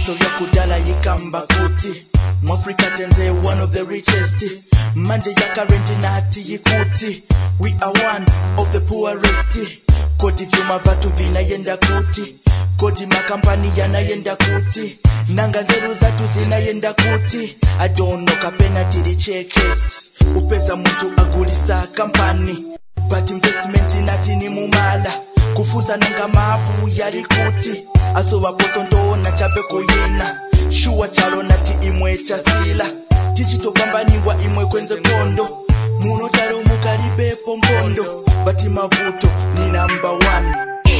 History ya kudala yikamba kuti Mwafrika tenze one of the richest. Manje ya current nati yikuti we are one of the poorest. Kodi vyuma vatu vina yenda kuti, kodi makampani yana yenda kuti, nanga nzeru zatu zina yenda kuti. I don't know kapena tiri checklist. Upeza mtu agulisa kampani, but investment inati ni mumala. Kufuza nanga maafu yali kuti, aso waposo ndona chabe kuyina. Shuwa chalo nati imwe chasila, tichito kambani wa imwe kwenze kondo. Muno chalo mukaribe pongondo, bati mavuto ni number one.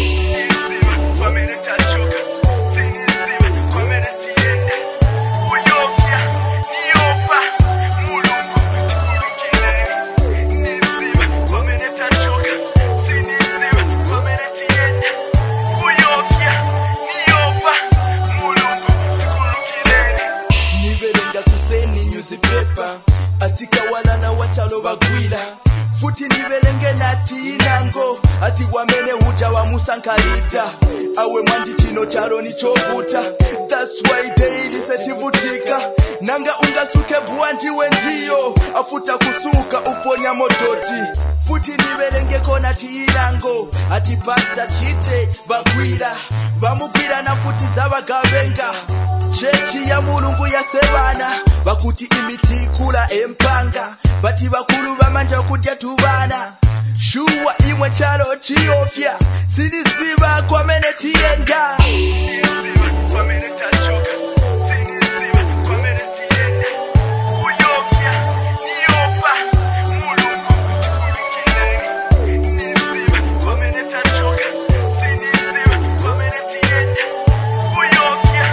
Atika walana wachalo bagwila futi nibelenge nati inango ati wamene huja wa musankalita awe mwandi chino chalo ni chovuta. That's why daily setivutika nanga ungasuke buwanji wendiyo afuta kusuka uponya mototi futi nibelenge kona ti inango ati pasta chite bagwila bamugwila na futi zabagabenga. Chechi ya mulungu ya sebana bakuti imiti kula empanga bati bakulu bamanja kudya tubana. Shuwa imwe chalo chiofya siniziba kwa mene tienda. Kwa mene tachoka siniziba kwa mene tienda. Uyofya niopa mulungu tukulukile. Nisiba kwa mene tachoka siniziba kwa mene tienda. Uyofya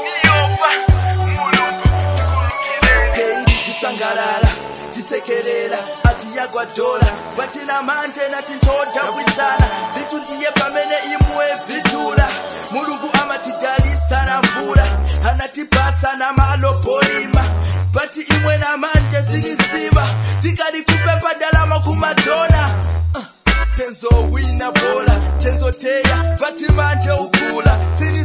sangalala tisekelela ati yagwa dola batina manje nati ntoda wisana vitu ndiye pamene imwe vitula. Mulungu amatidali sana mvula anatipasa na malo polima bati imwe na manje sinisiba tikali kupepa dalama kumadona. Tenzo wina bola tenzo teya bati manje ukula sini